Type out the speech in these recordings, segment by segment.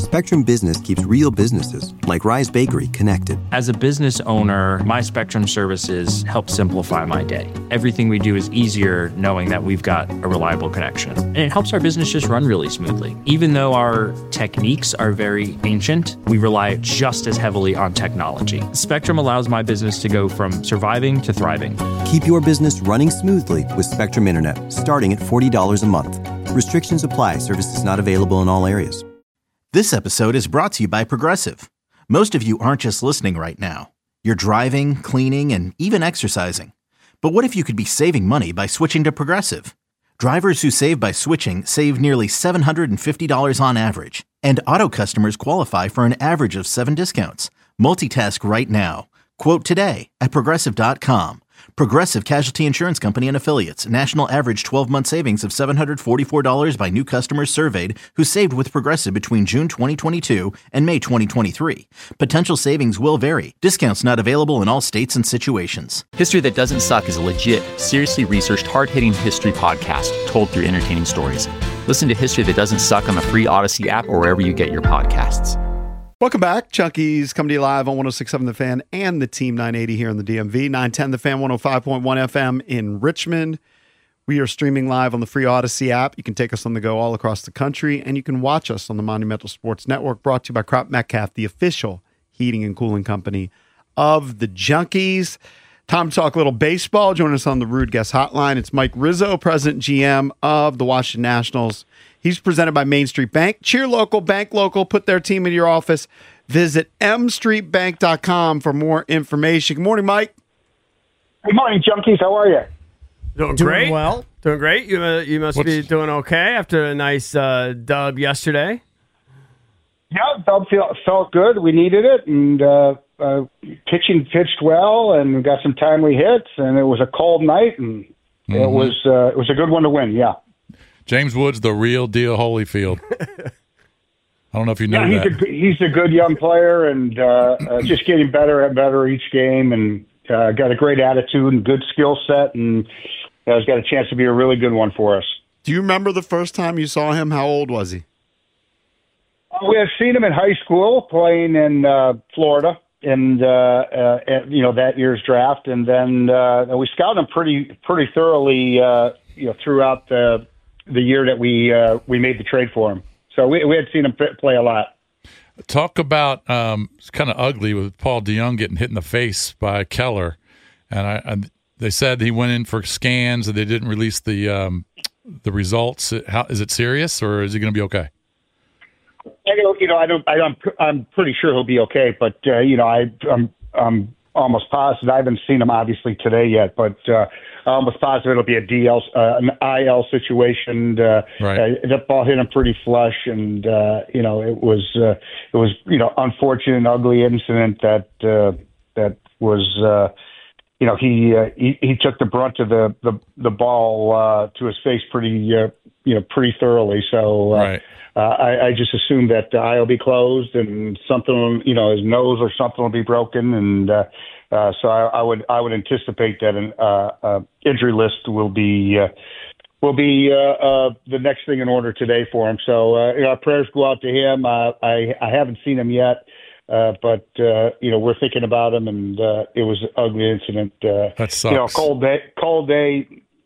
Spectrum Business keeps real businesses, like Rise Bakery, connected. As a business owner, my Spectrum services help simplify my day. Everything we do is easier knowing that we've got a reliable connection. And it helps our business just run really smoothly. Even though our techniques are very ancient, we rely just as heavily on technology. Spectrum allows my business to go from surviving to thriving. Keep your business running smoothly with Spectrum Internet, starting at $40 a month. Restrictions apply. Services not available in all areas. This episode is brought to you by Progressive. Most of you aren't just listening right now. You're driving, cleaning, and even exercising. But what if you could be saving money by switching to Progressive? Drivers who save by switching save nearly $750 on average. And auto customers qualify for an average of 7 discounts. Multitask right now. Quote today at Progressive.com. Progressive Casualty Insurance Company and Affiliates. National average 12-month savings of $744 by new customers surveyed who saved with Progressive between June 2022 and May 2023. Potential savings will vary. Discounts not available in all states and situations. History That Doesn't Suck is a legit, seriously researched, hard-hitting history podcast told through entertaining stories. Listen to History That Doesn't Suck on the free Odyssey app or wherever you get your podcasts. Welcome back. Chunkies coming to you live on 106.7 The Fan and the Team 980 here in the DMV. 910 The Fan, 105.1 FM in Richmond. We are streaming live on the free Odyssey app. You can take us on the go all across the country, and you can watch us on the Monumental Sports Network, brought to you by Crop Metcalf, the official heating and cooling company of the Junkies. Time to talk a little baseball. Join us on the Rude Guest Hotline. It's Mike Rizzo, President GM of the Washington Nationals. He's presented by Main Street Bank. Cheer local, bank local, put their team in your office. Visit mstreetbank.com for more information. Good morning, Mike. Good morning, Junkies. How are you? Doing great. Well. Doing great. You must be doing okay after a nice dub yesterday. Yeah, dub felt good. We needed it, and pitching pitched well, and we got some timely hits, and it was a cold night, and it was a good one to win, yeah. James Wood's the real deal Holyfield. I don't know if you know that. He's a good young player and just getting better and better each game, and got a great attitude and good skill set, and has got a chance to be a really good one for us. Do you remember the first time you saw him? How old was he? We had seen him in high school playing in Florida, and that year's draft, and then we scouted him pretty thoroughly, throughout the year that we made the trade for him. So we had seen him play a lot. Talk about it's kind of ugly with Paul DeJong getting hit in the face by Keller, and they said he went in for scans and they didn't release the results. Is it serious or is he going to be okay? I'm pretty sure he'll be okay, but I'm almost positive. I haven't seen him obviously today yet, but I'm almost positive it'll be an IL situation. Right. That ball hit him pretty flush, and it was unfortunate and ugly incident that was he took the brunt of the ball to his face pretty thoroughly. So right. I just assumed that the eye will be closed and something, his nose or something will be broken, and so I would anticipate that an injury list will be the next thing in order today for him. So our prayers go out to him. I haven't seen him yet, but we're thinking about him, and it was an ugly incident. That sucks. Cold day.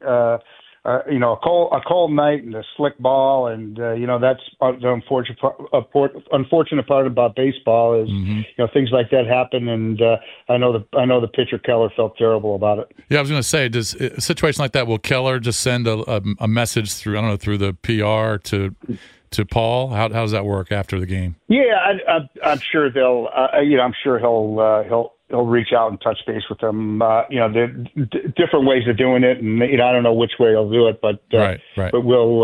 A cold night and a slick ball, and that's the unfortunate part about baseball is things like that happen, and I know the pitcher Keller felt terrible about it. Yeah, I was going to say, does a situation like that, will Keller just send a message through through the PR to Paul? How does that work after the game? Yeah, I'm sure they'll. I'm sure he'll reach out and touch base with them. There are different ways of doing it, and I don't know which way he'll do it, but right. But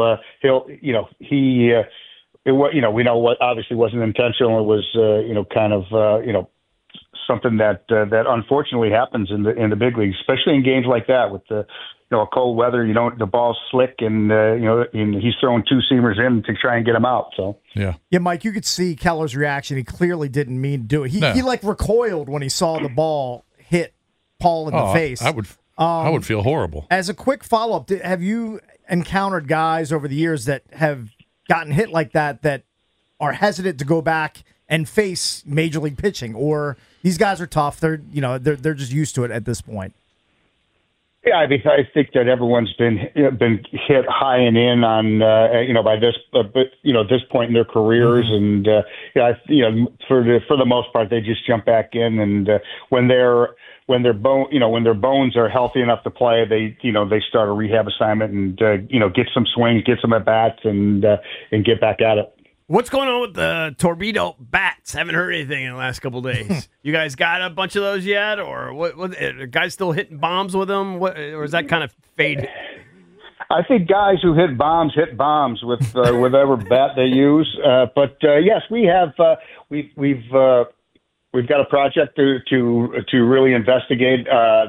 we know what obviously wasn't intentional. It was kind of something that unfortunately happens in the big leagues, especially in games like that with the cold weather. The ball's slick, and and he's throwing two seamers in to try and get him out. So yeah, Mike, you could see Keller's reaction. He clearly didn't mean to do it. He recoiled when he saw the ball hit Paul in the face. I would feel horrible. As a quick follow up, have you encountered guys over the years that have gotten hit like that are hesitant to go back and face major league pitching, or these guys are tough. They're just used to it at this point. Yeah, I think that everyone's been hit high and in on by this this point in their careers, and for the most part they just jump back in, and when their bones are healthy enough to play, they start a rehab assignment and get some swings, get some at bats, and get back at it. What's going on with the torpedo bats? Haven't heard anything in the last couple of days. You guys got a bunch of those yet, or what? Are guys still hitting bombs with them, or is that kind of faded? I think guys who hit bombs with whatever bat they use. But yes, we have. We've got a project to really investigate.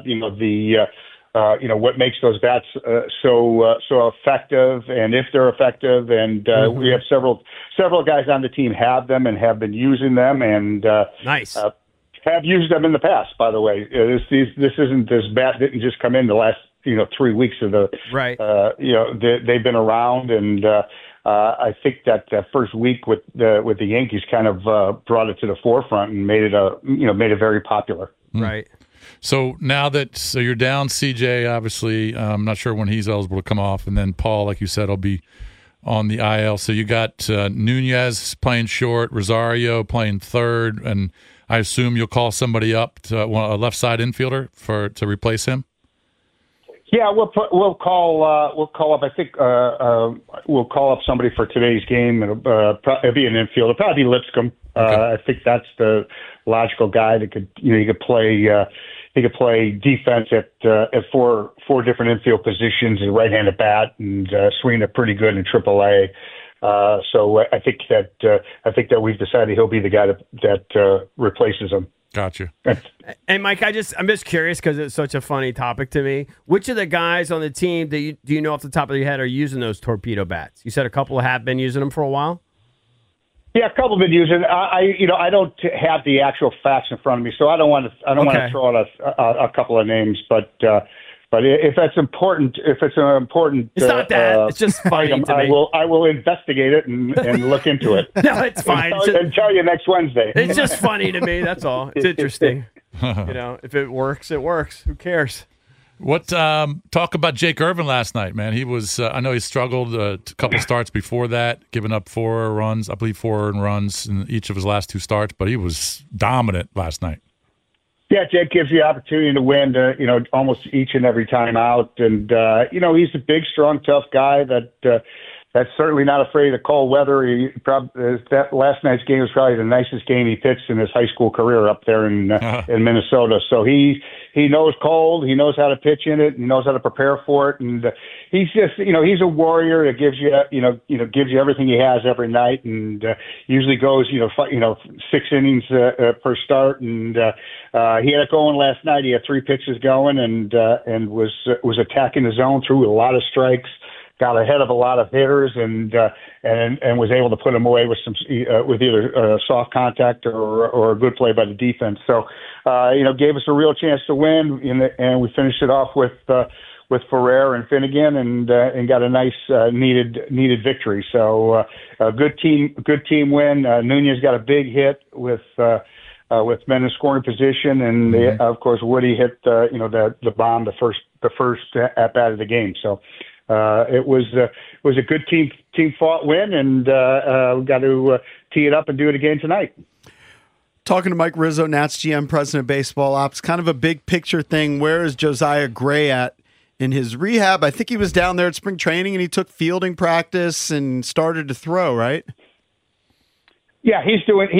What makes those bats so effective, and if they're effective, and we have several guys on the team have them and have been using them, and nice have used them in the past. By the way, this bat didn't just come in the last 3 weeks of the right. They've been around, and I think that first week with the Yankees kind of brought it to the forefront and made it very popular. Right. So now that you're down, CJ, obviously, I'm not sure when he's eligible to come off, and then Paul, like you said, will be on the IL. So you got Nunez playing short, Rosario playing third, and I assume you'll call somebody up to a left side infielder to replace him. Yeah, we'll call up. I think we'll call up somebody for today's game. It'll be an infielder. It'll probably be Lipscomb. Okay. I think that's the logical guy that could he could play defense at four different infield positions, a right-handed bat, and swing it pretty good in AAA. So I think that we've decided he'll be the guy that replaces him. Gotcha. And Mike, I'm just curious because it's such a funny topic to me. Which of the guys on the team do you know off the top of your head are using those torpedo bats? You said a couple have been using them for a while. Yeah, a couple have been using. I don't have the actual facts in front of me, so I don't want to throw out a couple of names, but if that's important, it's not that. It's just funny item, to me. I will investigate it and look into it. No, it's fine. and tell you next Wednesday. It's just funny to me. That's all. It's interesting. If it works, it works. Who cares? What talk about Jake Irvin last night, man? He was. I know he struggled a couple starts before that, giving up 4 runs. I believe 4 earned runs in each of his last 2 starts, but he was dominant last night. Yeah, Jake gives you the opportunity to win, almost each and every time out, and he's a big, strong, tough guy that's certainly not afraid of cold weather. That last night's game was probably the nicest game he pitched in his high school career up there in Minnesota. So he knows cold, he knows how to pitch in it, he knows how to prepare for it, and he's just he's a warrior that gives you everything he has every night, and usually goes 6 innings per start, and he had it going last night. He had 3 pitches going, and was attacking the zone, threw a lot of strikes. Got ahead of a lot of hitters and was able to put them away with with either soft contact or a good play by the defense. So gave us a real chance to win, and we finished it off with Ferrer and Finnegan and got a nice needed victory. So a good team win. Nunez got a big hit with men in scoring position, and of course Woody hit the bomb the first at bat of the game. So. It was a good team fought win, and we got to tee it up and do it again tonight. Talking to Mike Rizzo, Nats GM, President of Baseball Ops, kind of a big picture thing. Where is Josiah Gray at in his rehab? I think he was down there at spring training, and he took fielding practice and started to throw, right? Yeah, he's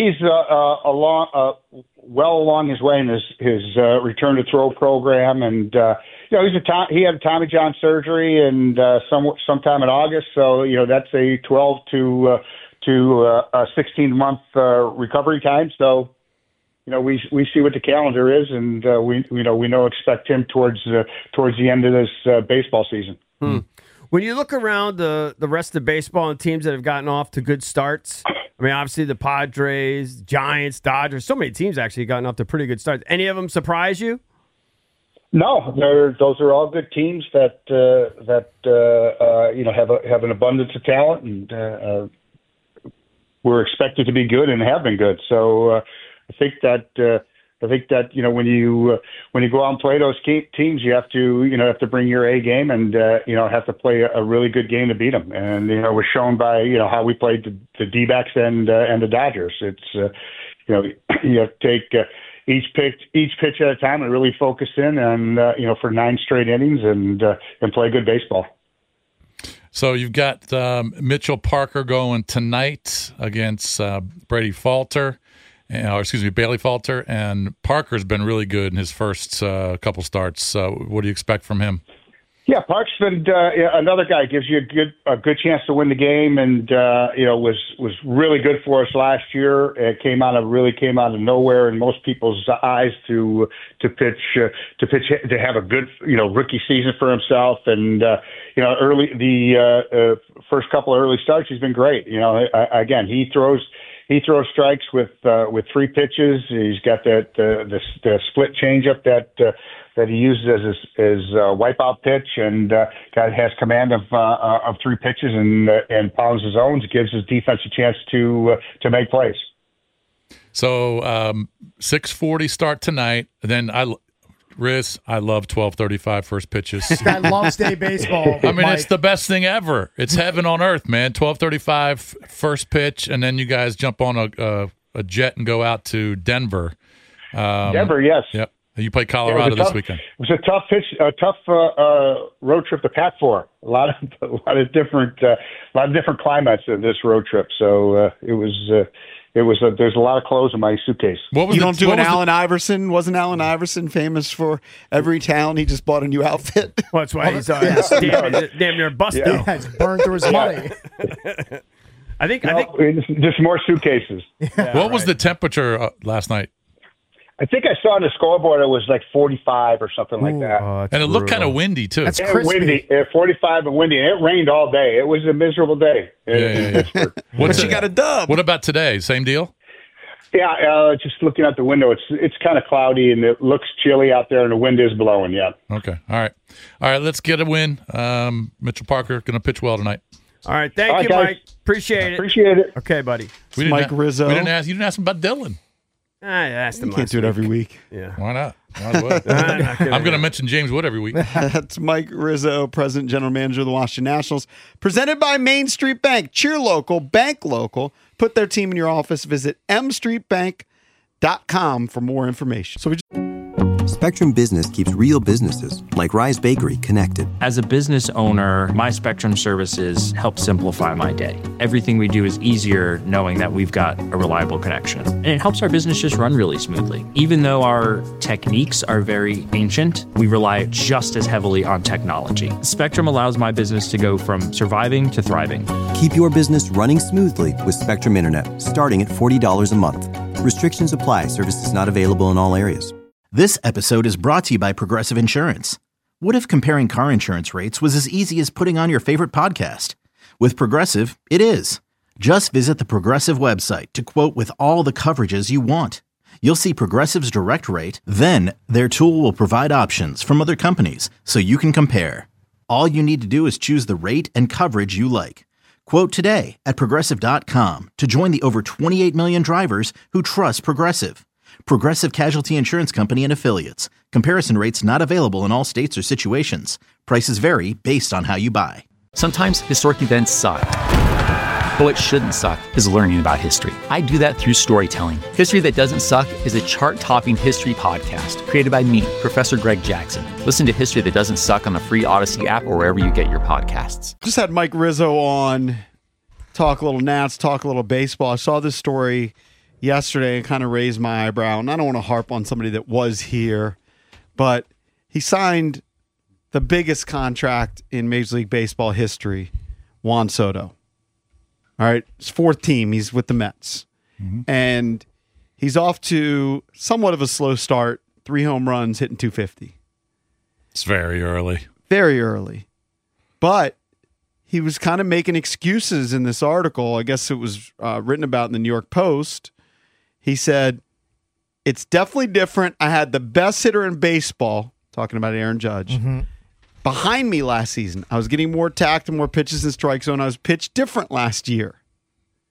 well along his way in his return to throw program, and he had Tommy John surgery and sometime in August, so that's a 12 to 16 month recovery time. So we see what the calendar is, and we expect him towards the end of this baseball season. When you look around the rest of baseball and teams that have gotten off to good starts, I mean, obviously the Padres, Giants, Dodgers, so many teams actually gotten off to pretty good starts. Any of them surprise you? No, those are all good teams that have an abundance of talent, and were expected to be good and have been good. So I think that when you go out and play those teams, you have to bring your A game and have to play a really good game to beat them. And it was shown by how we played the D-backs and the Dodgers. It's you have to take each pitch at a time and really focus in and for 9 straight innings and play good baseball. So you've got Mitchell Parker going tonight against Bailey Falter, and Parker's been really good in his first couple starts. What do you expect from him? Yeah, Park's been another guy, gives you a good chance to win the game, and was really good for us last year. It came out of nowhere in most people's eyes to have a good rookie season for himself, and first couple of early starts he's been great. Again, he throws strikes with 3 pitches. He's got the split changeup that he uses as his wipeout pitch, and has command of 3 pitches and pounds his zones. It gives his defense a chance to make plays. So 6:40 start tonight. Then I love 12:35 first pitches. I love state baseball. I mean, it's the best thing ever. It's heaven on earth, man. 12:35 first pitch, and then you guys jump on a jet and go out to Denver. Denver, yes. Yep. You play Colorado this weekend. It was a tough road trip to pack for. A lot of different climates in this road trip. So there's a lot of clothes in my suitcase. Allen Iverson? Wasn't Allen Iverson famous for every town he just bought a new outfit? Well, that's why he's damn near busted. Yeah, he's burned through his money. I think just more suitcases. Yeah, what was the temperature last night? I think I saw on the scoreboard it was like 45 or something like that. And it looked kind of windy, too. That's crispy. Windy, 45 and windy. And it rained all day. It was a miserable day. But you got a dub. What about today? Same deal? Yeah, just looking out the window, it's kind of cloudy and it looks chilly out there and the wind is blowing, yeah. Okay, all right, let's get a win. Mitchell Parker going to pitch well tonight. All right, thank you, guys. Mike. Appreciate it. Okay, buddy. Mike Rizzo. You didn't ask him about Dylan. I asked him. You can't do it every week. Yeah. Why not? Might as well. I'm going to mention James Wood every week. That's Mike Rizzo, President General Manager of the Washington Nationals. Presented by Main Street Bank. Cheer local, bank local. Put their team in your office. Visit mstreetbank.com for more information. Spectrum Business keeps real businesses, like Rise Bakery, connected. As a business owner, my Spectrum services help simplify my day. Everything we do is easier knowing that we've got a reliable connection. And it helps our business just run really smoothly. Even though our techniques are very ancient, we rely just as heavily on technology. Spectrum allows my business to go from surviving to thriving. Keep your business running smoothly with Spectrum Internet, starting at $40 a month. Restrictions apply. Services not available in all areas. This episode is brought to you by Progressive Insurance. What if comparing car insurance rates was as easy as putting on your favorite podcast? With Progressive, it is. Just visit the Progressive website to quote with all the coverages you want. You'll see Progressive's direct rate, then their tool will provide options from other companies so you can compare. All you need to do is choose the rate and coverage you like. Quote today at Progressive.com to join the over 28 million drivers who trust Progressive. Progressive Casualty Insurance Company and Affiliates. Comparison rates not available in all states or situations. Prices vary based on how you buy. Sometimes historic events suck. But what shouldn't suck is learning about history. I do that through storytelling. History That Doesn't Suck is a chart-topping history podcast created by me, Professor Greg Jackson. Listen to History That Doesn't Suck on the free Odyssey app or wherever you get your podcasts. Just had Mike Rizzo on, talk a little Nats, talk a little baseball. I saw this story yesterday and kind of raised my eyebrow. And I don't want to harp on somebody that was here, but he signed the biggest contract in Major League Baseball history, Juan Soto. All right, his 4th team. He's with the Mets. Mm-hmm. And he's off to somewhat of a slow start, 3 home runs, hitting 250. It's very early. Very early. But he was kind of making excuses in this article. I guess it was written about in the New York Post. He said, it's definitely different. I had the best hitter in baseball, talking about Aaron Judge, behind me last season. I was getting more tact and more pitches in strike zone. I was pitched different last year.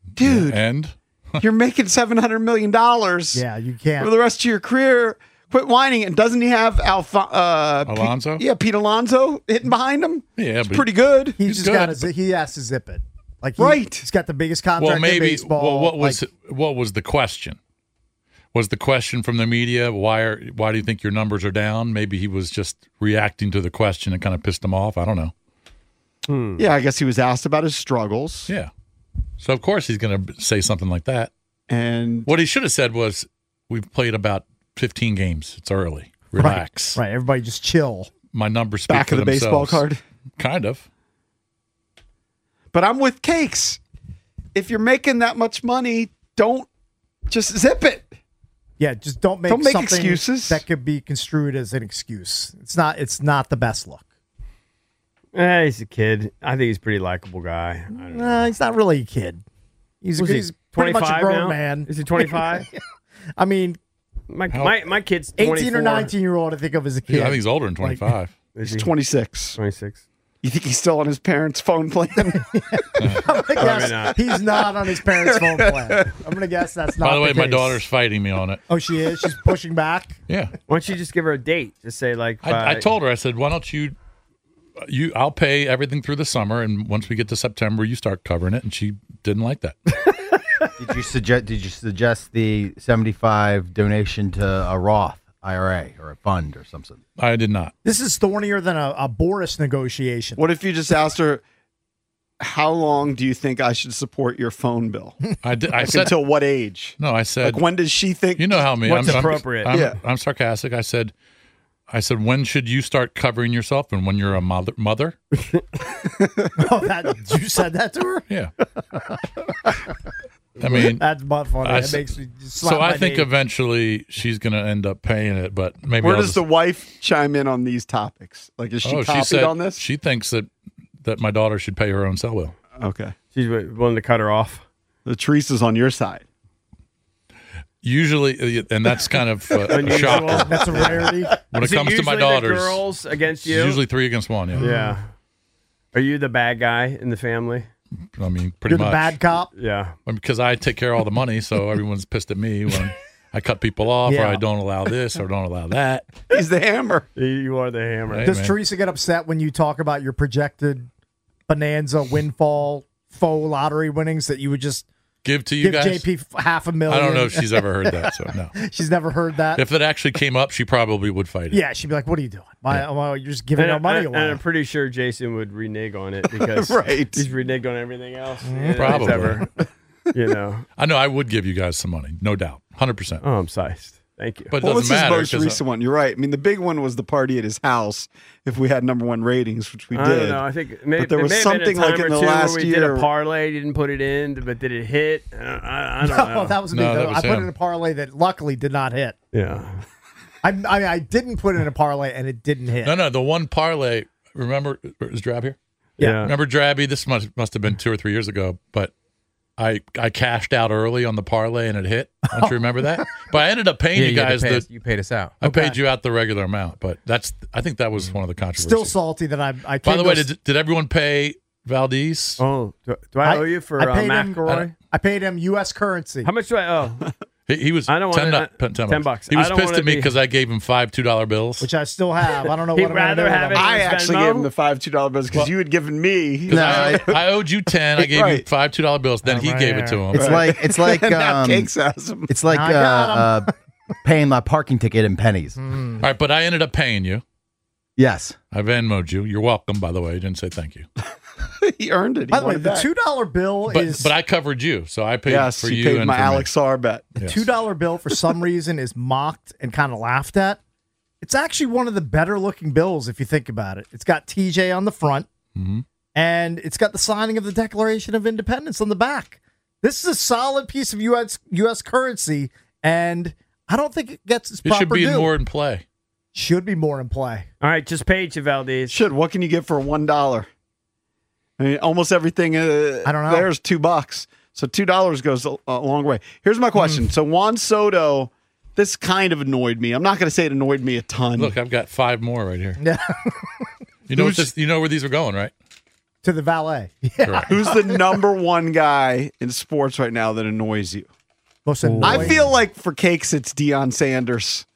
dude, And you're making $700 million. Yeah, you can't. For the rest of your career. Quit whining. And doesn't he have Alonso? Pete Alonso hitting behind him? Yeah, it's but pretty good. He's just good. got he has to zip it. Like Right. He's got the biggest contract well, maybe. in baseball. Well, what was the question? Was the question from the media why do you think your numbers are down? Maybe he was just reacting to the question and kind of pissed him off. I don't know. Yeah, I guess he was asked about his struggles. Yeah. So of course he's going to say something like that. And what he should have said was, "We've played about 15 games. It's early. Relax. Right. Everybody just chill." My numbers speak back for of the baseball themselves. card. Kind of. But I'm with Cakes. If you're making that much money, don't just zip it. Yeah, just don't make something excuses that could be construed as an excuse. It's not the best look. He's a kid. I think he's a pretty likable guy. I don't know. He's not really a kid. He's pretty much a grown now? man. Is he 25? I mean, my kid's 18 or 19-year-old I think of as a kid. Yeah, I think he's older than 25. He's 26. 26. You think he's still on his parents' phone plan? I'm gonna guess not. he's not on his parents' phone plan. I'm going to guess that's not By the way, my case. daughter's fighting me on it. Oh, she is? She's pushing back? Yeah. Why don't you just give her a date? Just say like I told her, I said, why don't you I'll pay everything through the summer, and once we get to September, you start covering it. And she didn't like that. Did you suggest the 75 donation to a Roth IRA or a fund or something? I did not. This is thornier than a Boris negotiation. What if you just asked her, how long do you think I should support your phone bill? I did. I Like said, until what age? no, I said, Like when does she think? you know how me. What's appropriate? I'm sarcastic. I said, when should you start covering yourself, and when you're a mother? Oh, you said that to her? Yeah. I mean, That's butt funny. That makes me just slap so I my think knee. eventually she's going to end up paying it, but maybe Where I'll does just, the wife chime in on these topics? Like, is she copied said on this? she thinks that my daughter should pay her own cell bill. Okay. she's willing to cut her off. The Teresa's on your side. Usually, and that's kind of a shocker. That's a rarity. When Is it comes to my usually the daughters, girls against it's you. usually 3 against 1. Yeah. Yeah. Are you the bad guy in the family? I mean, pretty You're much. the bad cop. Yeah. Because I take care of all the money, so everyone's pissed at me when I cut people off, or Yeah. I don't allow this, or don't allow that. He's the hammer. You are the hammer. Hey, Does man. Teresa get upset when you talk about your projected bonanza windfall faux lottery winnings that you would just Give to you give guys. JP $500,000? I don't know if she's ever heard that, so no. She's never heard that. If it actually came up, she probably would fight it. Yeah, she'd be like, "What are you doing? Well, you're just giving our money and away." I'm pretty sure Jason would renege on it because Right. he's reneged on everything else. Probably. Ever, you know. I know I would give you guys some money, no doubt, 100%. Oh, I'm sized. Thank you. But it What was doesn't his matter. most 'cause, recent one? You're right. I mean, the big one was the party at his house. If we had #1 ratings, which we I did, don't know. I think maybe, but there was may have been a something like time in or the two last where we year. did a parlay, didn't put it in, but did it hit? I don't know. Oh, that was me. No, though. that was I put him. in a parlay that luckily did not hit. Yeah. I didn't put in a parlay and it didn't hit. No, the one parlay, remember, is Drab here? Yeah. Remember Drabby? This must have been 2 or 3 years ago, but I cashed out early on the parlay and it hit. Don't you remember that? But I ended up paying you guys. You paid us out. I paid you out the regular amount, but I think that was one of the controversies. Still salty that I By came the to way, a- did everyone pay Valdez? Oh, do I owe you for I paid him, McElroy? I paid him U.S. currency. How much do I owe? He was I don't want $10. $10. He was I don't pissed wanna at me be- because I gave him 5 $2 bills. Which I still have. I don't know He'd what I'm going to rather do have with it- them. I Venmo? actually gave him the $5 bills because you had given me. 'Cause I owed you 10. I gave you Right. 5 $2 bills. Then he right gave it to him. It's like Now Cakes has him. it's like I got paying my parking ticket in pennies. All right, but I ended up paying you. Yes. I Venmo'd you. You're welcome, by the way. I didn't say thank you. He earned it. He By the way, wanted the that. $2 bill is But I covered you, so I paid Yes, for he you paid and my for me. Alex Sarr bet. the Yes. $2 bill for some reason is mocked and kind of laughed at. It's actually one of the better looking bills if you think about it. It's got TJ on the front, and it's got the signing of the Declaration of Independence on the back. This is a solid piece of U.S. currency, and I don't think it gets its It proper should be due. more in play. Should be more in play. All right, just paid you, Valdez. Should. What can you get for $1? I mean, almost everything I don't know. there's $2. So $2 goes a long way. Here's my question. So Juan Soto, this kind of annoyed me. I'm not going to say it annoyed me a ton. Look, I've got 5 more right here. Yeah. You know what you know where these are going, right? To the valet. Correct. Who's the number one guy in sports right now that annoys you? Most annoying. I feel like for cakes, it's Deion Sanders.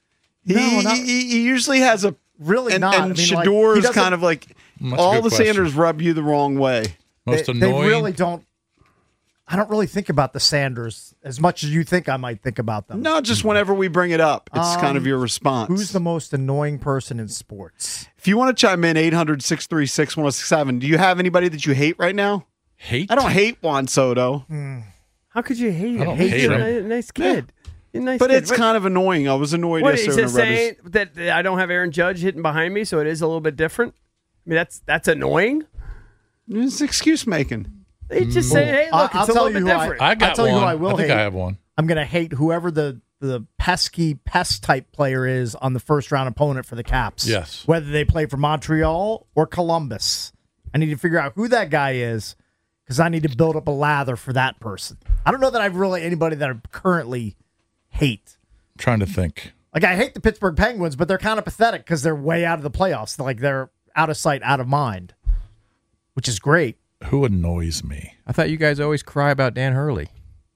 He usually has a really and, not. And I mean, Shador he is doesn't- kind of like That's a all good the question. Sanders rub you the wrong way. Most they annoying. really don't. I don't really think about the Sanders as much as you think I might think about them. No, just whenever we bring it up, it's kind of your response. Who's the most annoying person in sports? If you want to chime in, 800-636-1067. Do you have anybody that you hate right now? Hate? I don't hate Juan Soto, How could you hate I him? don't He's hate a him. nice kid. He's a nice but kid. it's kind of annoying. I was annoyed What is yesterday just when I read saying that I don't have Aaron Judge hitting behind me, so it is a little bit different? I mean, that's annoying. It's excuse making. They just say, "Hey, look, I'll it's a tell little you bit who different." I got I'll tell one. you who I will think hate. I have one. I'm going to hate whoever the pesky pest type player is on the first round opponent for the Caps. Yes. Whether they play for Montreal or Columbus. I need to figure out who that guy is because I need to build up a lather for that person. I don't know that I've really anybody that I currently hate. I'm trying to think. Like, I hate the Pittsburgh Penguins, but they're kind of pathetic because they're way out of the playoffs. Like, they're out of sight, out of mind, which is great. Who annoys me? I thought you guys always cry about Dan Hurley.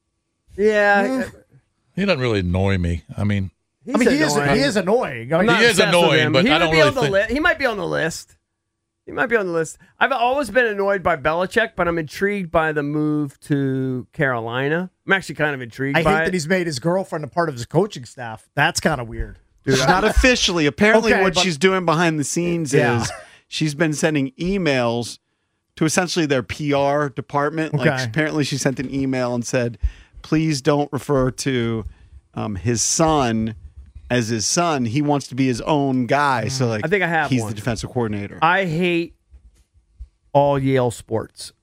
Yeah, He doesn't really annoy me. I mean, He is annoying. I I'm mean, not He is obsessed with annoying, him. but he I would don't be really on the think- list. He might be on the list. He might be on the list. I've always been annoyed by Belichick, but I'm intrigued by the move to Carolina. I'm actually kind of intrigued I by hate it. that he's made his girlfriend a part of his coaching staff. That's kind of weird. She's not officially. Apparently, Okay, what but- she's doing behind the scenes Yeah. is she's been sending emails to essentially their PR department. Like, Okay. apparently, she sent an email and said, "Please don't refer to his son as his son. He wants to be his own guy." So, like, I think I have he's one. the defensive coordinator. I hate all Yale sports.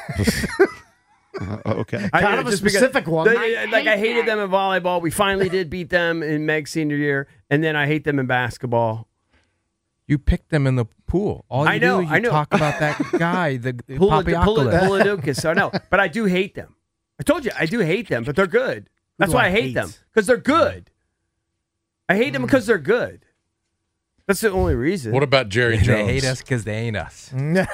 Okay. Kind of a just because specific one. I hated them in volleyball. We finally did beat them in Meg's senior year, and then I hate them in basketball. You picked them in the pool. All you I know, do is I you know. talk about that guy, the Papaioculis. Puladukas. I know, but I do hate them. I told you I do hate them, but they're good. That's do why I I hate hate? them, because they're good. I hate them because they're good. That's the only reason. what about Jerry They Jones? hate us because they ain't us. Yeah,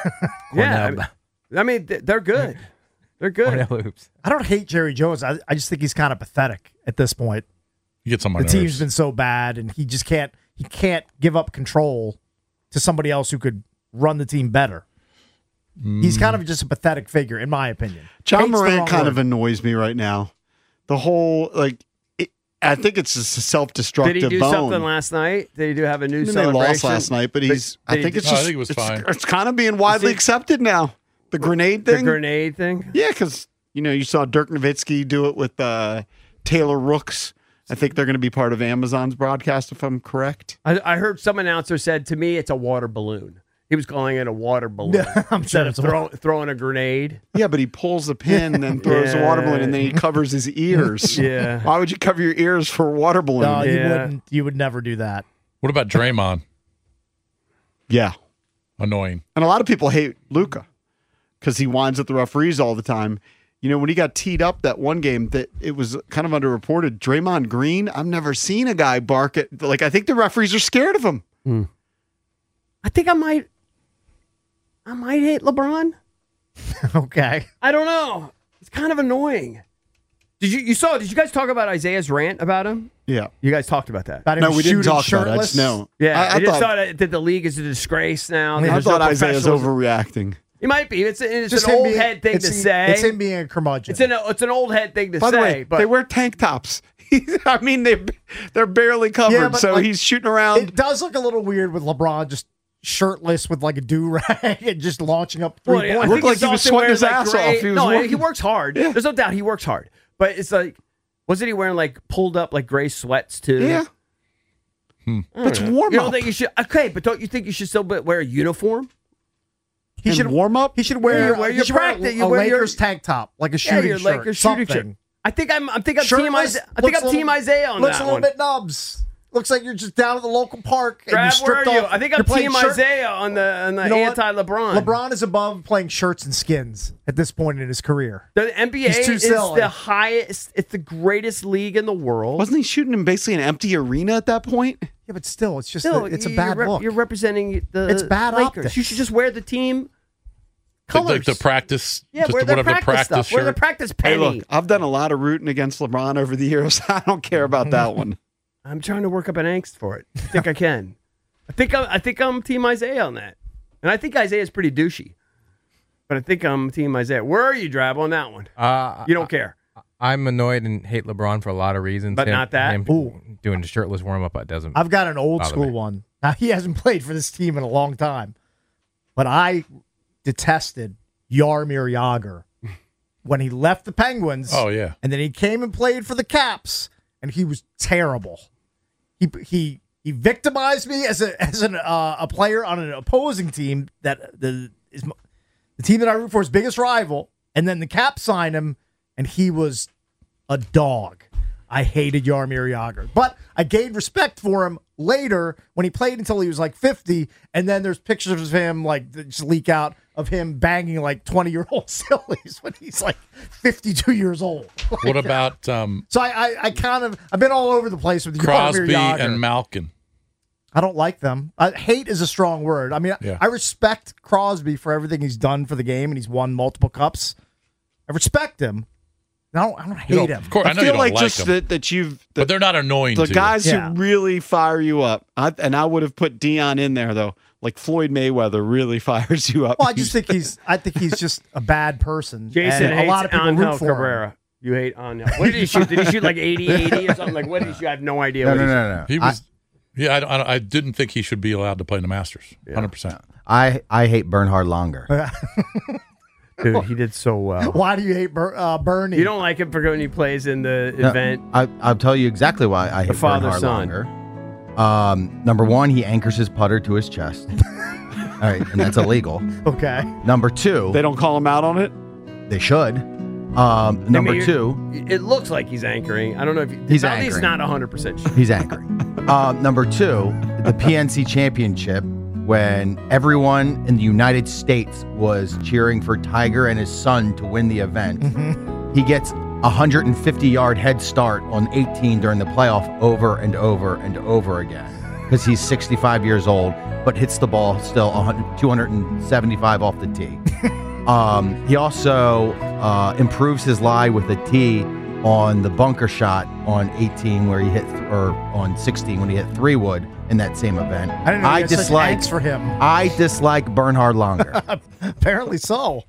I mean they're good. They're good. Cornell Hoops. I don't hate Jerry Jones. I just think he's kind of pathetic at this point. He gets on my The nerves. team's been so bad, and he just can't. He can't give up control to somebody else who could run the team better. He's kind of just a pathetic figure, in my opinion. John Hate's the Morant wrong kind word. of annoys me right now. The whole, I think it's just a self-destructive Did he do bone. something last night? Did he have a new I mean, they celebration? lost last night, but he's. I think it's No, I just. think it was fine. It's kind of being widely accepted now. The grenade The thing. grenade thing. Yeah, because you saw Dirk Nowitzki do it with Taylor Rooks. I think they're going to be part of Amazon's broadcast, if I'm correct. I heard some announcer said to me, "It's a water balloon." He was calling it a water balloon I'm instead sure of it's throwing a grenade. Yeah, but he pulls the pin and then throws the water balloon, and then he covers his ears. Yeah. Why would you cover your ears for a water balloon? No, you Yeah. wouldn't. You would never do that. What about Draymond? Yeah. Annoying. And a lot of people hate Luka because he whines at the referees all the time. When he got teed up that one game, that it was kind of underreported. Draymond Green, I've never seen a guy bark at. I think the referees are scared of him. I think I might hate LeBron. Okay. I don't know. It's kind of annoying. Did you guys talk about Isaiah's rant about him? Yeah. You guys talked about that. About him No, we didn't shooting talk about it. I shirtless? just know. Yeah, I just thought, thought that the league is a disgrace now. I There's thought no Isaiah's professionalism. overreacting. He might be. It's Just an him old being- head thing to say. It's him being a curmudgeon. It's an old head thing to By say. the way, but they wear tank tops. I mean, they're barely covered, Yeah, but, so like, he's shooting around. It does look a little weird with LeBron just shirtless with like a do-rag and just launching up Well, three I points. think like he's he was also sweating wearing, his like, ass gray- off. He was no, working. he works hard. Yeah. There's no doubt he works hard. But it's like, wasn't he wearing like pulled up like gray sweats too? Yeah. It's warm You don't up. think you should? Okay, but don't you think you should still wear a uniform? He should warm up. He should wear, wear he your should wear practice- a you wear your- Lakers tank top, like a Yeah, shooting your shirt. Lakers shooting something. shirt. I think I'm team Shirtless, Isaiah. I think looks I'm a team little- Isaiah on looks that a little one. bit nubs. Looks like you're just down at the local park and Brad, you stripped where are you? off. I think You're I'm playing team shirt- Isaiah on the You know what? anti-LeBron. LeBron is above playing shirts and skins at this point in his career. The NBA He's too is silly. the highest. It's the greatest league in the world. Wasn't he shooting in basically an empty arena at that point? Yeah, but still, it's just Still, it's a you're bad look. You're representing the It's bad Lakers. optics. You should just wear the team colors. The practice, Yeah, just wear their whatever practice practice stuff. Wear the shirt. practice Hey, penny. look, I've done a lot of rooting against LeBron over the years. I don't care about that one. I'm trying to work up an angst for it. I think I can. I think I'm Team Isaiah on that, and I think Isaiah's pretty douchey. But I think I'm Team Isaiah. Where are you, Drab, on that one? You don't care. I'm annoyed and hate LeBron for a lot of reasons. But not that? Him doing the shirtless warm up, it doesn't. I've got an old bother school me. one. Now, he hasn't played for this team in a long time, but I detested Jaromir Jagr when he left the Penguins. Oh, yeah. And then he came and played for the Caps, and he was terrible. He victimized me as a player on an opposing team that is the team that I root for, his biggest rival, and then the Caps signed him, and he was a dog. I hated Jaromir Jagr, but I gained respect for him later when he played until he was like 50, and then there's pictures of him like that just leak out of him banging like 20-year-old sillies when he's like 52 years old. What about So I kind of I've been all over the place with Crosby Jaromir Jagr. and Malkin? I don't like them. Hate is a strong word. I mean, Yeah. I respect Crosby for everything he's done for the game, and he's won multiple cups. I respect him. I don't hate him. Of course, I know feel you don't like like just them. that you've But they're not annoying the to guys you. who really fire you up. I would have put Dion in there though. Like Floyd Mayweather really fires you up. Well, I think he's just a bad person. Jason and hates a lot of people Angel root for him. Cabrera. You hate Angel. What did he shoot? Did he shoot like 80 or something? Like what did he shoot? I have no idea. No. He was. I didn't think he should be allowed to play in the Masters. 100%. I hate Bernhard Langer. Dude, he did so well. Why do you hate Bernie? You don't like him for when he plays in the event. I'll tell you exactly why I hate Bernhard father-son. Langer. Number one, he anchors his putter to his chest. All right, and that's illegal. Okay. Number two, They don't call him out on it. they should. Number two, It looks like he's anchoring. I don't know if He's probably anchoring. not 100% sure. he's anchoring. Number two, the PNC Championship, when everyone in the United States was cheering for Tiger and his son to win the event, he gets a 150-yard head start on 18 during the playoff over and over and over again because he's 65 years old, but hits the ball still 275 off the tee. He also improves his lie with a tee on the bunker shot on 18 where he hit, or on 16 when he hit 3-wood in that same event. I didn't know you had such angst for him. I dislike Bernhard Langer. Apparently so.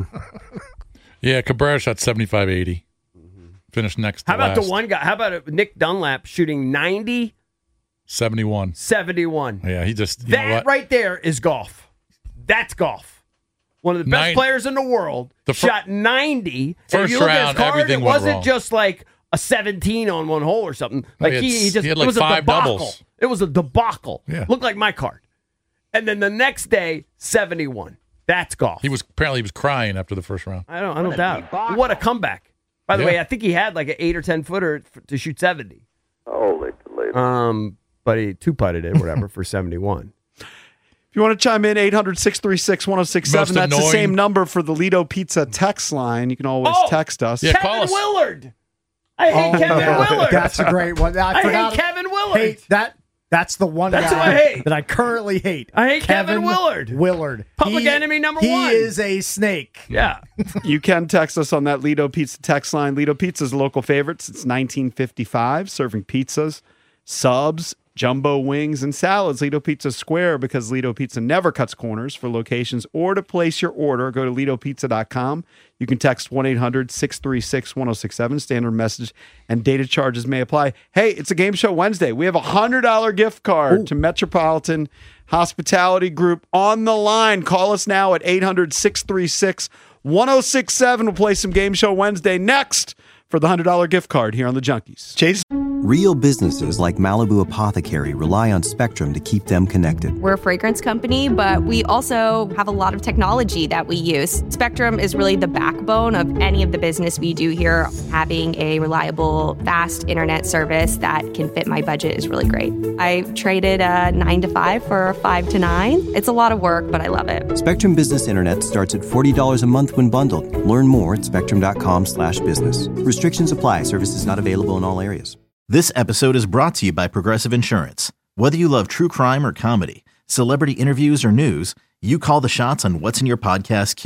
Yeah, Cabrera shot 75-80. Finished next to How about last. the one guy? How about Nick Dunlap shooting 90, 71. 71? Yeah, he just... you know That what? right there is golf. That's golf. One of the best players in the world shot 90. And First if you look at his round, card, everything it went wasn't wrong. just like a 17 on one hole or something. No, Like he just had like it was 5 a debacle. doubles. It was a debacle. Yeah. Looked like my card. And then the next day, 71. That's golf. He was crying after the first round. I don't doubt. What a comeback. By the Yeah. way, I think he had like an 8 or 10 footer to shoot 70. Holy tomato. But he 2-putted it, whatever, for 71. If you want to chime in, 800-636-1067. Most That's the annoying- same number for the Lido Pizza text line. You can always text us. Yeah, Kevin Willard. I hate Kevin Willard. That's a great one. I forgot. hate Kevin Willard. Hate that. That's the one That's guy who I hate. that I currently hate. I hate Kevin Willard. Willard. Public enemy number he one. He is a snake. Yeah. You can text us on that Lido Pizza text line. Lido Pizza is a local favorite since 1955, serving pizzas, subs, jumbo wings, and salads. Lido Pizza Square, because Lido Pizza never cuts corners. For locations or to place your order, go to LidoPizza.com. You can text 1-800-636-1067. Standard message and data charges may apply. Hey, it's a Game Show Wednesday. We have a $100 gift card to Metropolitan Hospitality Group on the line. Call us now at 800-636-1067. We'll play some Game Show Wednesday next for the $100 gift card here on The Junkies. Chase? Real businesses like Malibu Apothecary rely on Spectrum to keep them connected. We're a fragrance company, but we also have a lot of technology that we use. Spectrum is really the backbone of any of the business we do here. Having a reliable, fast internet service that can fit my budget is really great. I traded a 9 to 5 for a 5 to 9. It's a lot of work, but I love it. Spectrum Business Internet starts at $40 a month when bundled. Learn more at spectrum.com/business. Restrictions apply. Services not available in all areas. This episode is brought to you by Progressive Insurance. Whether you love true crime or comedy, celebrity interviews or news, you call the shots on what's in your podcast queue.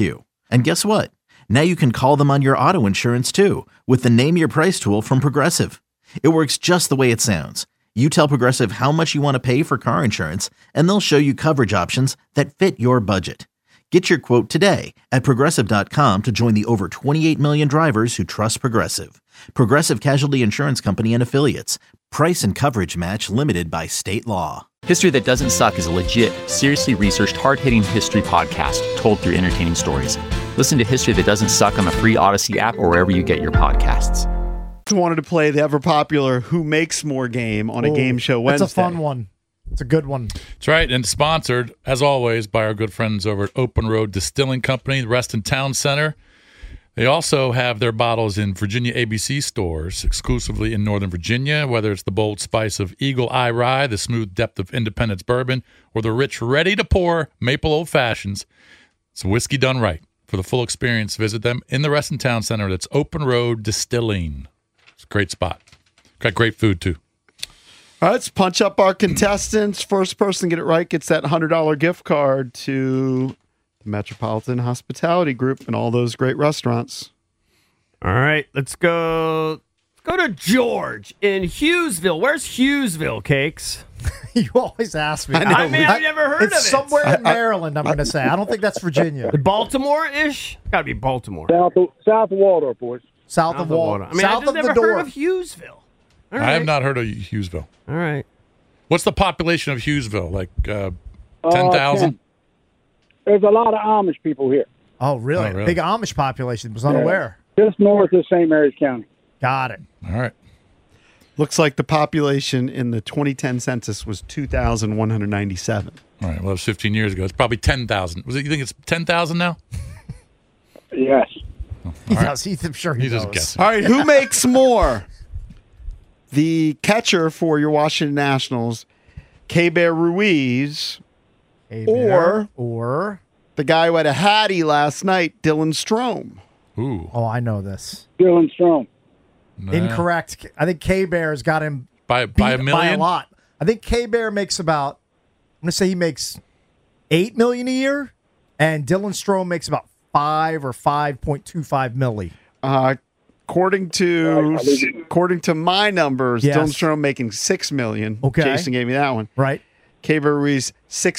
And guess what? Now you can call them on your auto insurance too with the Name Your Price tool from Progressive. It works just the way it sounds. You tell Progressive how much you want to pay for car insurance, and they'll show you coverage options that fit your budget. Get your quote today at Progressive.com to join the over 28 million drivers who trust Progressive. Progressive Casualty Insurance Company and Affiliates. Price and coverage match limited by state law. History That Doesn't Suck is a legit, seriously researched, hard-hitting history podcast told through entertaining stories. Listen to History That Doesn't Suck on the free Odyssey app or wherever you get your podcasts. Wanted to play the ever-popular Who Makes More game on a game show Wednesday. It's a fun one. It's a good one. That's right, and sponsored, as always, by our good friends over at Open Road Distilling Company, the Reston Town Center. They also have their bottles in Virginia ABC stores, exclusively in Northern Virginia, whether it's the bold spice of Eagle Eye Rye, the smooth depth of Independence Bourbon, or the rich, ready-to-pour maple old fashions. It's whiskey done right. For the full experience, visit them in the Reston Town Center. That's Open Road Distilling. It's a great spot. Got great food, too. All right, let's punch up our contestants. First person to get it right gets that $100 gift card to the Metropolitan Hospitality Group and all those great restaurants. All right, let's go. Let's go to George in Hughesville. Where's Hughesville, Cakes? You always ask me. I mean, I've never heard of it. It's somewhere in Maryland, I'm going to say. I don't think that's Virginia. Baltimore-ish? Got to be Baltimore. South of Waldorf, boys. South of Waldorf. I mean, I've just never heard of Hughesville. All I have right. not heard of Hughesville. All right. What's the population of Hughesville? Like 10,000? There's a lot of Amish people here. Oh, really? Oh, really? Big Amish population. Was unaware. Just north of St. Mary's County. Got it. All right. Looks like the population in the 2010 census was 2,197. All right. Well, it was 15 years ago. It's probably 10,000. You think it's 10,000 now? Yes. He does. I'm sure he He's knows. just guessing. All right, who makes more? The catcher for your Washington Nationals, K-Bear Ruiz, or the guy who had a hattie last night, Dylan Strome. Ooh. Oh, I know this. Dylan Strome. Nah. Incorrect. I think K-Bear's got him By a beat by a million? lot. I think K-Bear makes about, I'm going to say he makes $8 million a year, and Dylan Strome makes about 5 or 5.25 milli. According to my numbers, Yes. Dylan Strome making $6 million. Okay. Jason gave me that one. Right. K-Bear Ruiz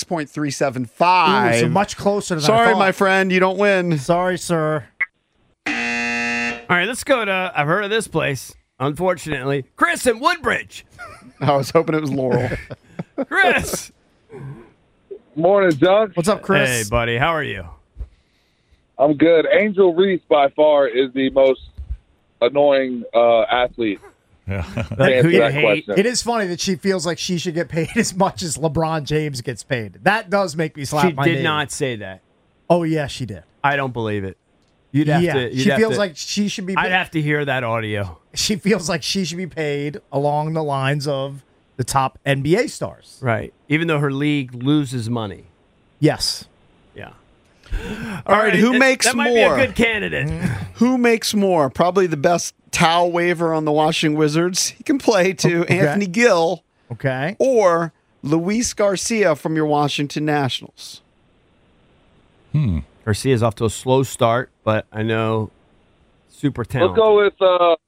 6.375. Ooh, so much closer than I Sorry, thought. my friend, you don't win. Sorry, sir. All right, let's go to, I've heard of this place, unfortunately. Chris in Woodbridge. I was hoping it was Laurel. Chris. Morning, Doug. What's up, Chris? Hey, buddy. How are you? I'm good. Angel Reese, by far, is the most annoying athlete. Yeah. To answer that question. It is funny that she feels like she should get paid as much as LeBron James gets paid. That does make me slap She my did knee. not say that. Oh, yeah, she did. I don't believe it. You'd have to. She feels like she should be paid. I'd have to hear that audio. She feels like she should be paid along the lines of the top NBA stars. Right. Even though her league loses money. Yes. Yeah. All right, who makes that more? might be a good candidate. Who makes more? Probably the best towel waver on the Washington Wizards. He can play to Okay. Anthony Gill Okay. or Luis Garcia from your Washington Nationals. Garcia's off to a slow start, but I know super talented. Let's go with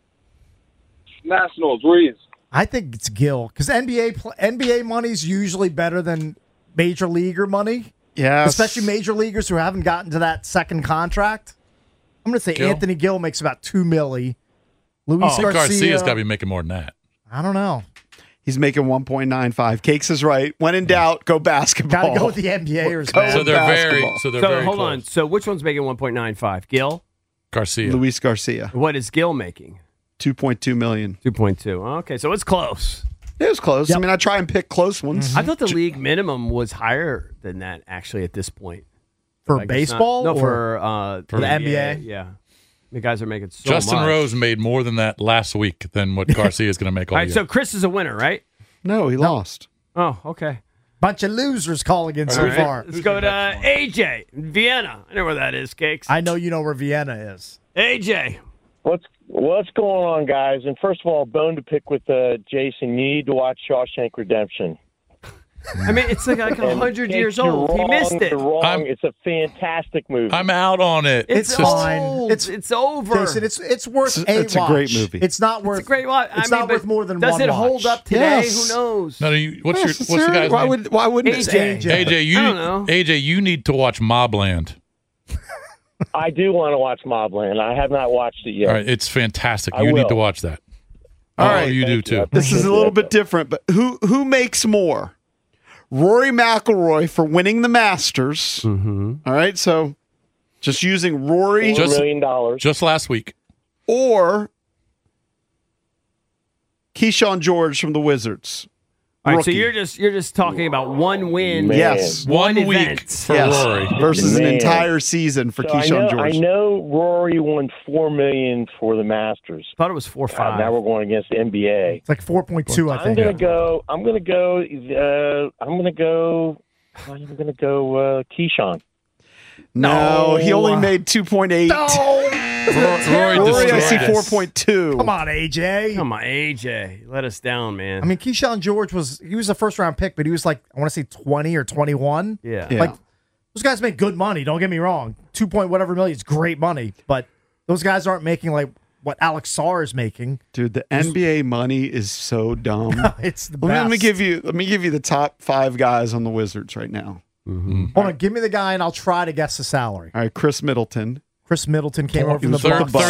Nationals, Reese. I think it's Gill because NBA money's usually better than major leaguer money. Yes. Especially major leaguers who haven't gotten to that second contract. I'm going to say Gill? Anthony Gill makes about $2 million. Luis Garcia's got to be making more than that. I don't know. He's making 1.95. Cakes is right. When in doubt, go basketball. Got to go with the NBAers. Go man. So with they're basketball. so So very hold close. on. So which one's making 1.95? Gil? Garcia. Luis Garcia, What is Gil making? 2.2 million. 2.2. Okay, so it's close. It was close. Yep. I mean, I try and pick close ones. I thought the league minimum was higher than that actually at this point. For Like, it's not- baseball? No, or for the NBA? Yeah. The guys are making so Justin much. Rose made more than that last week than what Garcia is going to make all All right, year. so Chris is a winner, right? No, he lost. Oh, okay. Bunch of losers calling in so All right, far. Let's go to AJ in Vienna. I know where that is, Cakes. I know you know where Vienna is. AJ. What's going on, guys? And first of all, bone to pick with Jason. You need to watch Shawshank Redemption. I mean, it's like 100 years old. He missed it. You're wrong. It's a fantastic movie. I'm out on it. It's fine. old. It's over. Jason, it's worth it's a watch. great movie. It's not worth. It's a great watch. It's not worth more than does one it watch. hold up today? Yes. Who knows? No, what's the guy's Why name? why wouldn't AJ. it? AJ, I don't know. AJ, you need to watch Mobland. I do want to watch Mobland. I have not watched it yet. All right, it's fantastic. I You need will. to watch that. All Oh, right. you do too. This is a little bit different, but who makes more? Rory McIlroy for winning the Masters. Mm-hmm. All right, so just using Rory $4 million. Just last week. or Keyshawn George from the Wizards. All right, so Rookie. you're just talking about one win. Man. Yes. One week event. for Yes. Rory. Versus an Man. entire season for So Keyshawn I George. know Rory won $4 million for the Masters. Thought it was 4-5. Now we're going against the NBA. It's like 4.2, I I'm think. gonna go. Keyshawn. No, he only made 2.8. Rory Rory, I see destroyed us. 4.2. Come on, AJ. Come on, AJ. Let us down, man. I mean, Keyshawn George was a first round pick, but he was like, I want to say 20 or 21. yeah. Yeah. Like, those guys make good money. Don't get me wrong. 2 point whatever million is great money, but those guys aren't making like what Alex Sarr is making. Dude, the NBA money is so dumb. It's the Let me best. give you the top 5 guys on the Wizards right now. Mm-hmm. Hold on, give me the guy and I'll try to guess the salary. All right, Chris Middleton. Chris Middleton came over from the Third- Bucks.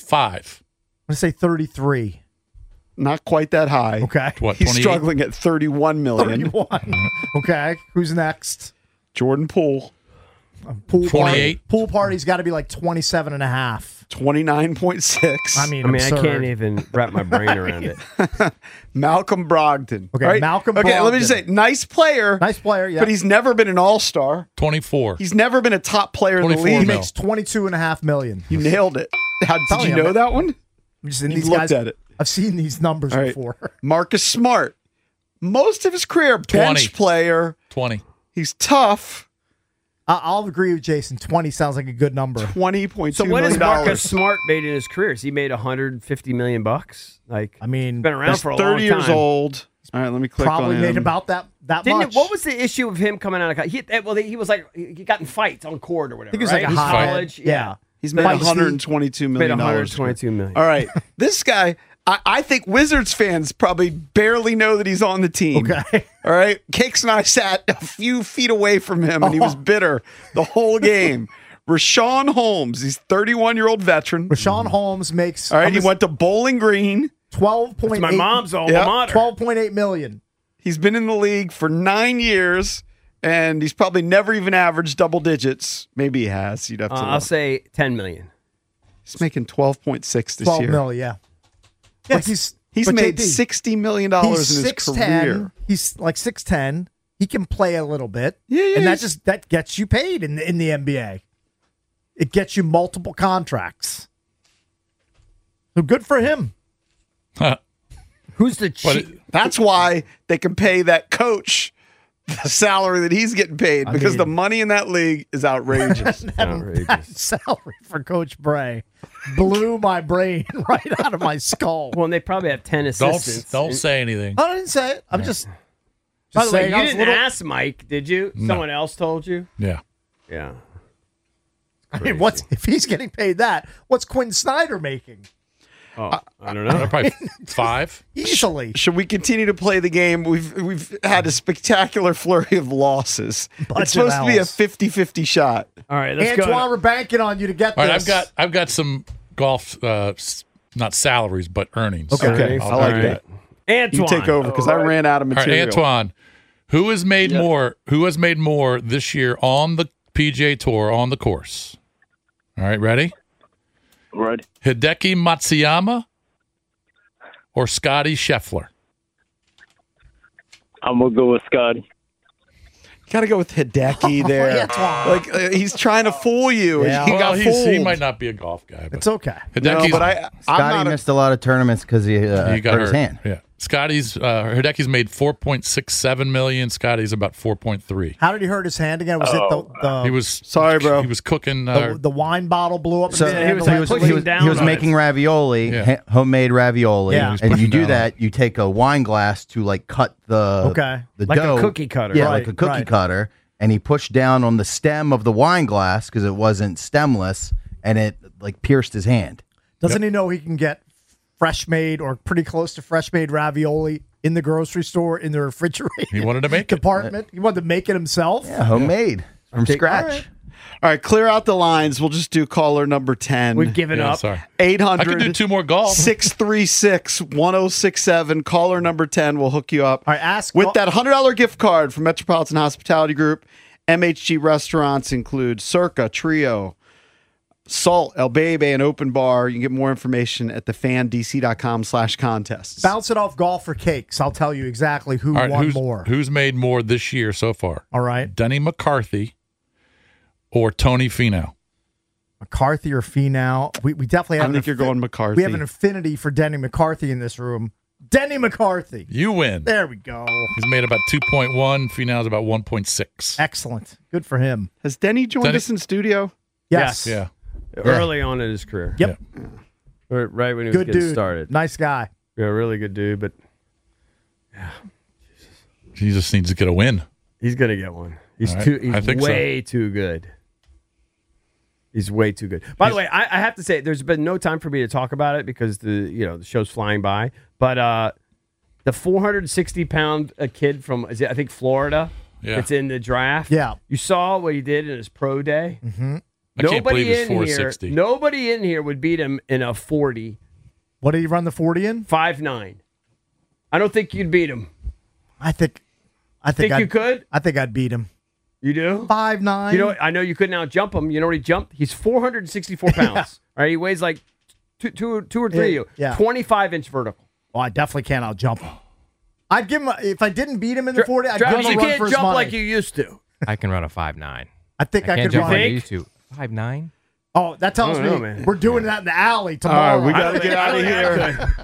35. I'm gonna say 33. Not quite that high. Okay. What, He's 28? struggling at 31 million. 31. Okay. Who's next? Jordan Poole, Pool 28. Pool party's got to be like 27 and a half. 29.6. I mean, I absurd. can't even wrap my brain around it. Malcolm Brogdon. Okay, All right? Malcolm Okay, let me Brogdon. just say, nice player. Nice player, yeah. But he's never been an all-star. 24. He's never been a top player in the 24 league. He mil. makes 22.5 million. You nailed it. How, did telling you you, know that one? I'm just in You these looked guys. at it. I've seen these numbers All right. before. Marcus Smart. Most of his career, 20. bench player. 20. He's tough. I'll agree with Jason. 20 sounds like a good number. $20.2 So what million. has Marcus Smart made in his career? Has he made $150 million? Like, I mean, been around He's for a 30 long time. years old. All right, let me click probably on made him. about that Didn't much. what was the issue of him coming out of college? He was like he got in fights on court or whatever. I think it was right? like a In hot college. Yeah. He's made Feisty. $122 million. Made $122 million. All right. This guy, I think Wizards fans probably barely know that he's on the team. Okay. All right. Cakes and I sat a few feet away from him, and he was bitter the whole game. Rashawn Holmes. He's a 31-year-old veteran. Rashawn Holmes makes All right. He went to Bowling Green. 12.8. It's my mom's alma Yeah. mater. 12.8 million. He's been in the league for 9 years, and he's probably never even averaged double digits. Maybe he has. You'd have to I'll look. say $10 million. He's making 12.6 this 12 year. million, yeah. Yes. But He's but made JP, $60 million in he's his 6'10". career. He's like 6'10". He can play a little bit. Yeah, and he's- that gets you paid in the NBA. It gets you multiple contracts. So good for him. Who's the But That's why they can pay that coach the salary that he's getting paid because the money in that league is outrageous. That salary for Coach Bray blew my brain right out of my skull. Well, and they probably have 10 assistants. Don't say anything. I didn't say it. I'm just By the way, saying you I was didn't a little- ask Mike, did you? No. Someone else told you? Yeah. Yeah. I mean, what's if he's getting paid that? What's Quinn Snyder making? Oh, I don't know. Probably 5. Easily. Should we continue to play the game? We've had a spectacular flurry of losses. Bunch It's supposed of to be a L's. 50-50 shot. All right, let's Antoine, go. we're banking on you to get All right, this. I've got some golf, not salaries, but earnings. Okay. I like that. Antoine. You take over because I ran out of All right, material. Antoine, who has made more? Who has made more this year on the PGA Tour on the course? All right, ready? Right. Hideki Matsuyama or Scotty Scheffler? I'm gonna go with Scotty. Got to go with Hideki there. Antoine. He's trying to fool you. Yeah. He Well, got he fooled. might not be a golf guy, but It's okay. No, Hideki's, but I'm Scotty not missed a lot of tournaments because he he got hurt his hand. Yeah. Scotty's Hideki made $4.67 million. Scotty's about 4.3. How did he hurt his hand again? Was it the He was sorry, bro. He was cooking. the wine bottle blew up? So and he was making ravioli, homemade ravioli, Yeah. and you do that. You take a wine glass to like cut the Like a dough, cookie cutter. yeah, Right, like a cookie right. cutter, and he pushed down on the stem of the wine glass because it wasn't stemless, and it like pierced his hand. Doesn't he know he can get fresh made or pretty close to fresh made ravioli in the grocery store in the refrigerator? He wanted to make department. He wanted to make it himself. Yeah, homemade from scratch. All right. All right, clear out the lines. We'll just do caller number 10. We've given up. Sorry. 800. I could do 2 more golf. 636-1067. Caller number 10 will hook you up. All right, ask with that $100 gift card from Metropolitan Hospitality Group. MHG restaurants include Circa, Trio, Salt, El Bebe, and Open Bar. You can get more information at thefandc.com/contests. Bounce it off golf for cakes. I'll tell you exactly who All right, won more. Who's made more this year so far? All right. Denny McCarthy or Tony Finau? McCarthy or Finau? We definitely have. I think you're going McCarthy. We have an affinity for Denny McCarthy in this room. Denny McCarthy. You win. There we go. He's made about 2.1. Finau's about 1.6. Excellent. Good for him. Has Denny joined us in studio? Yes. Yeah. Early on in his career. Yep. Right when he was Good getting dude. started. Nice guy. Yeah, really good dude, but He just needs to get a win. he's gonna get one. He's All right. too. He's I think so. way too good. He's way too good. By the way, I have to say, there's been no time for me to talk about it because the show's flying by. But the 460-pound kid from I think Florida, that's in the draft. Yeah, you saw what he did in his pro day. Mm-hmm. I can't believe he's 460. Nobody in here would beat him in a 40. What did he run the 40 in? 5.9. I don't think you'd beat him. I think you could. I think I'd beat him. You do? 5'9". You know, I know you couldn't out jump him. You know what he jumped? He's 464 pounds. Yeah. All right, he weighs like two or three of you. Yeah. 25-inch vertical. Well, I definitely can't out jump him. I'd give him if I didn't beat him in the 40. I'd give him Travis, a you run can't for his jump money. like you used to. I can run a 5'9". I think I can't could jump run. like I used to. 5'9". Oh, that tells I don't me know, man. we're doing that in the alley tomorrow. All right, we got to get out of here.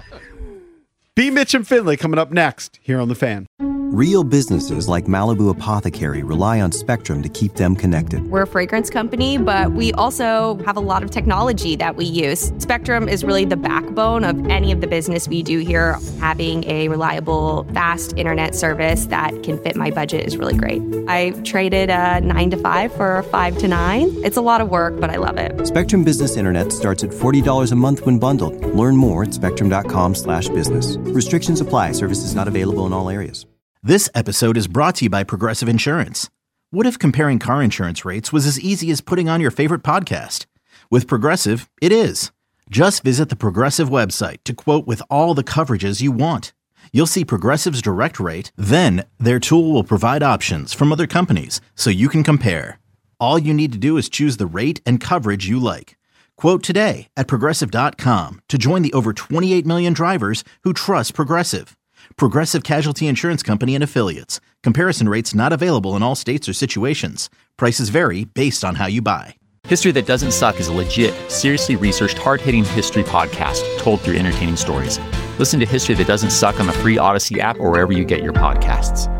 B. Mitch and Finley coming up next here on The Fan. Real businesses like Malibu Apothecary rely on Spectrum to keep them connected. We're a fragrance company, but we also have a lot of technology that we use. Spectrum is really the backbone of any of the business we do here. Having a reliable, fast internet service that can fit my budget is really great. I traded a 9 to 5 for a 5 to 9. It's a lot of work, but I love it. Spectrum Business Internet starts at $40 a month when bundled. Learn more at spectrum.com/business. Restrictions apply. Services not available in all areas. This episode is brought to you by Progressive Insurance. What if comparing car insurance rates was as easy as putting on your favorite podcast? With Progressive, it is. Just visit the Progressive website to quote with all the coverages you want. You'll see Progressive's direct rate, then their tool will provide options from other companies so you can compare. All you need to do is choose the rate and coverage you like. Quote today at Progressive.com to join the over 28 million drivers who trust Progressive. Progressive Casualty Insurance Company and Affiliates. Comparison rates not available in all states or situations. Prices vary based on how you buy. History That Doesn't Suck is a legit, seriously researched, hard-hitting history podcast told through entertaining stories. Listen to History That Doesn't Suck on the free Odyssey app or wherever you get your podcasts.